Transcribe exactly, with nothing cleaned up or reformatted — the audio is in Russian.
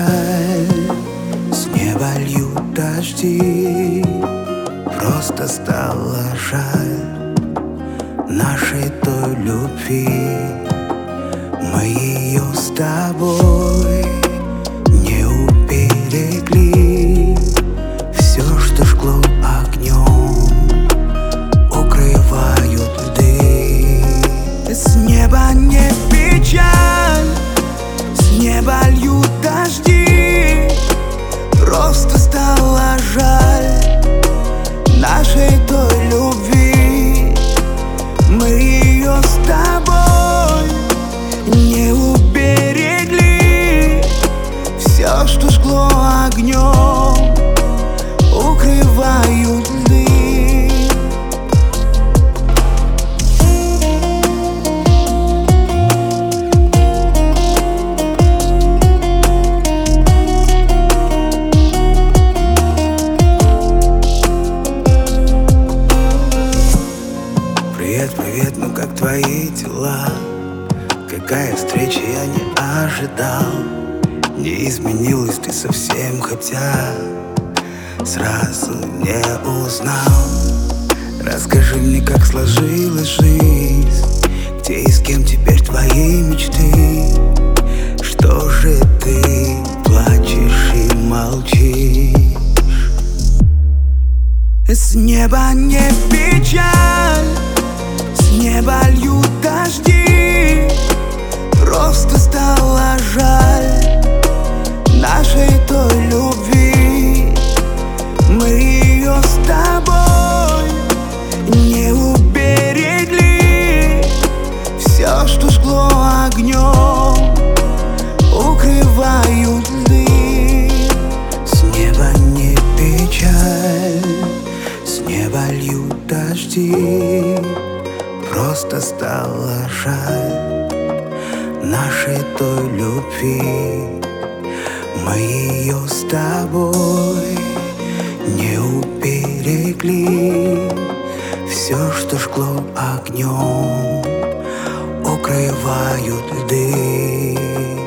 печаль, с неба льют дожди. Просто стало жаль нашей той любви. Мы ее с тобой не уберегли. Все, что жгло огнем, укрывают льды. С неба не печаль, с неба льют дожди. Просто стало жаль нашей той любви. Мы ее с тобой не уберегли. Все, что жгло огнем, укрывают льды. Привет, привет, ну как твои дела? Какая встреча, я не ожидал. Не изменилась ты совсем, хотя сразу не узнал. Расскажи мне, как сложилась жизнь, где и с кем теперь твои мечты. Что же ты плачешь и молчишь? С неба не печаль, с неба льют дожди. Просто стало жаль нашей той любви. Мы ее с тобой не уберегли. Все, что жгло огнем, укрывают льды. С неба не печаль, с неба льют дожди. Просто стало жаль нашей той любви. Мы ее с тобой не уберегли. Все, что жгло огнем, укрывают льды.